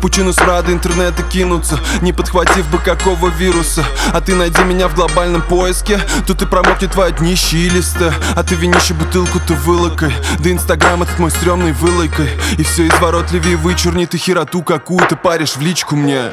пучину смрада интернета кинуться, не подхватив бы какого вируса. А ты найди меня в глобальном поиске, тут и промокнет твои днище и листы. А ты винище бутылку-то вылокай, да инстаграм этот мой стрёмный вылайкой. И все изворотливее вычурнит и хероту какую ты паришь в личку мне.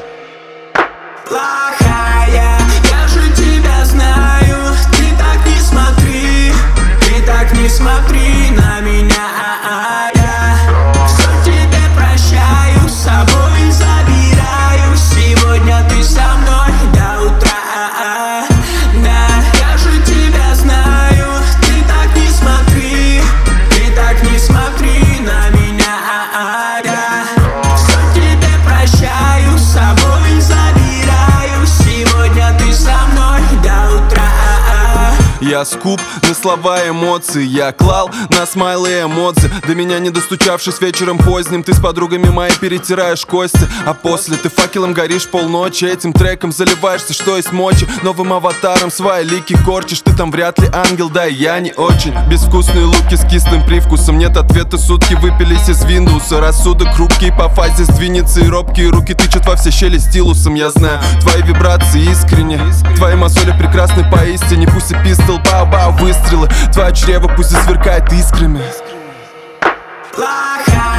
Плохая, я же тебя знаю. Ты так не смотри, ты так не смотри на меня. Я все тебе прощаю, с собой забираю. Сегодня ты со мной до утра. Да, я же тебя знаю. Ты так не смотри, ты так не смотри на меня. Я все тебе прощаю, с собой забираю. Сегодня ты со мной до утра. Я скуп на слова и эмоции, я клал на смайлы эмоции. До меня не достучавшись вечером поздним, ты с подругами моей перетираешь кости. А после ты факелом горишь полночи, этим треком заливаешься, что есть мочи. Новым аватаром свои лики корчишь, ты там вряд ли ангел, да и я не очень. Безвкусные луки с кислым привкусом, нет ответа, сутки выпились из Windows. Рассудок хрупкий по фазе сдвинется, и робкие руки тычут во все щели стилусом. Я знаю, твои вибрации искренне, твои мозоли прекрасны поистине. Пусть и пистол, бау-бау, выстрелы, твое чрево пусть и сверкает искрами. Плохая.